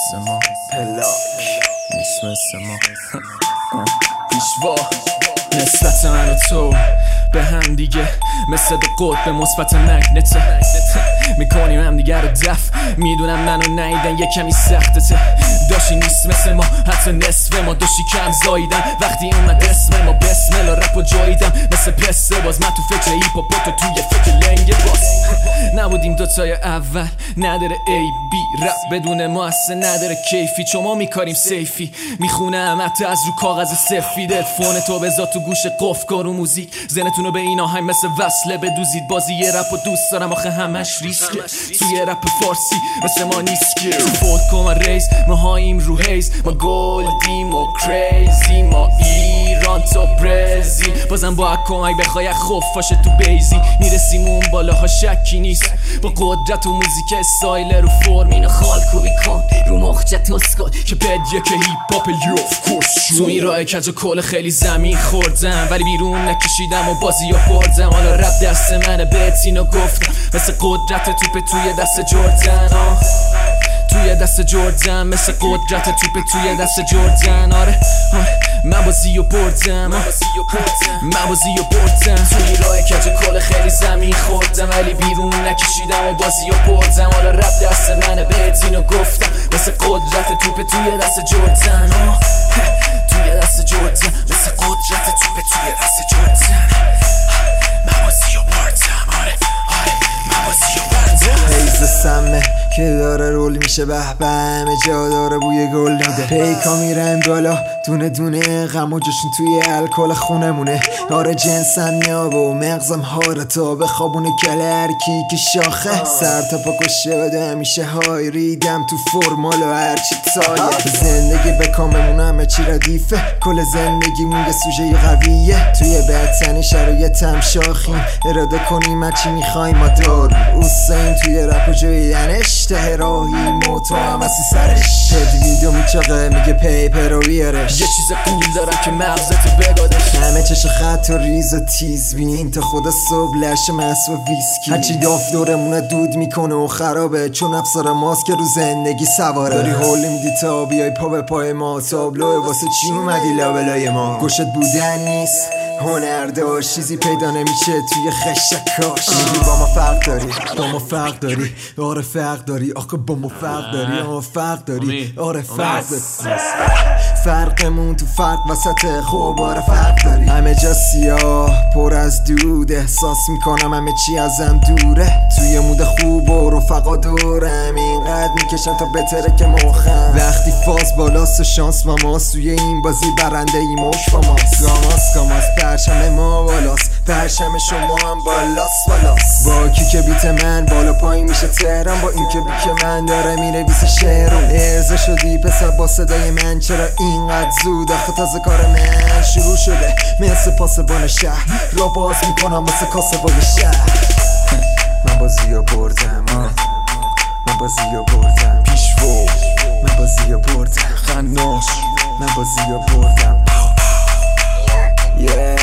مثل ما پلاک نیست مثل ما پیشوا نسبت من و تو به هم دیگه مثل قطب مثبت مگنته میکنیم هم دیگه رو دفع میدونم منو نیدن یه کمی سختته داشی نیست مثل ما حتی نصف ما داشی کم زاییدن وقتی اومد اسم ما بسمل و رپ و جاییدم مثل پسته باز من تو فکر هیپ و تو توی فکر لنگ باز نبودیم دوتای اول نداره ای بی رپ بدون ما اصلا نداره کیفی چون ما میکاریم سیفی میخونم حتی از رو کاغذ سفید فون تو بذار تو گوش قفل کن رو موزیک زنتونو به این آهنگ مثل وصله بدوزید بازی یه رپ و دوست دارم آخه همش ریسکه توی رپ فارسی مثل ما نیست که فوت کن ریز ما هاییم رو هیز ما گلدیم و کریزی ما ایران تو برزیل بازم با کمک بخوای خفاشه تو بیزی میرسیم اون بالاها شکی نیست با قدرت و موزیک استایل رو فرم اینو خالکوبی کن رو مخجت اسکل که بدیه که هیپ هاپ لیوف کورس تو این راه کج و کل خیلی زمین خوردم ولی بیرون نکشیدم و بازی ها بردم حالا رب دست منه بهت اینو گفتم مثل قدرت توپ توی دست جردن توی دست جردن مثل قدرت توپ توی دست جردن آره من بازی رو بردم من بازی رو بردم توی راه کج کل خیلی زمین خوردم ولی بیرون نکشیدم و بازی رو بردم حالا رب دست منه بهت اینو گفتم مثل قدرت توپ توی دست جردن توی دست جردن مثل قدرت توپ توی دست جردن من بازی رو بردم آره من بازی رو بردم حیز سمه که داره رول میشه به همه جا داره بوی گل میده پیکا میرن بالا دونه دونه غم و جشن توی الکل خونمونه آره جنسن نیاب و مغزم هاره تا به خوابونه کلرکی که شاخه سر تا پا کشه بده همیشه های ریدم تو فرمال و هرچی تایه زندگی به کاممون همه چی ردیفه کل زندگی مونگه سوژه قویه توی بدتنی شرایطم شاخیم اراده کنیم هرچی میخوایم ما دارو اوسین توی رپ و جویدنش ته راهی موتا هم از سرش ویدیو میچاقه میگه پیپر رو بیارش یه چیز قول دارم که مغزت بگادش همه چش خط و ریز و تیز بین تا خدا صبح لشه مس و ویسکی هرچی داف دورمونه دود میکنه و خرابه چون افسار ماست که رو زندگی سواره داری حول میدی تا بیای پا به پای ما تابلوه واسه چی اومدی لابلای ما گوشت بودن نیست هنر داشت چیزی پیدا نمیشه توی خشکاش میگی با ما فرق داری با ما فرق داری آره فرق داری آخه با ما فرق داری آره فرق داری آره فرق داری فرقمون تو فرق وسط خوب آره فرق داری همه جا سیاه پر از دود احساس میکنم همه چی ازم دوره توی مود خوب و رفقا دورم اینقدر میکشم تا بتره که مخم وقتی فاز بالاست و شانس با ماست توی این بازی برنده ای مش با ماست گاماس پرشم ما بالاست پرشم شما هم بالاست با کی که بیت من بالا پایین میشه تهران با این که بیت من داره میره 20 شعرون ارزه شدی پسر با صدای من چرا اینقدر زود آخه تازه کار من شروع شده مثل پاسبان شهر را باز میکنم مثل کاسبای شهر من بازی رو بردم من بازی رو بردم پیشوا من بازی رو بردم خناش من بازی رو بردم